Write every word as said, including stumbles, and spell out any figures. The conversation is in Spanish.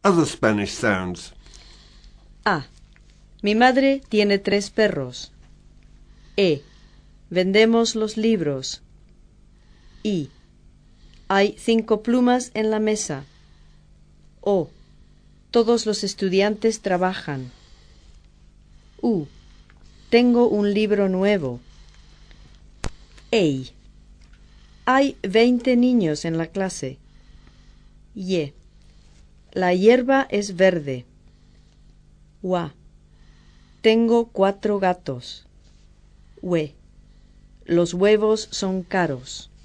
Other Spanish sounds. A. Mi madre tiene tres perros. E. Vendemos los libros. I. Hay cinco plumas en la mesa. O. Todos los estudiantes trabajan. U. Tengo un libro nuevo. Ey. Hay veinte niños en la clase. Y. La hierba es verde. Wa. Tengo cuatro gatos. We. Los huevos son caros.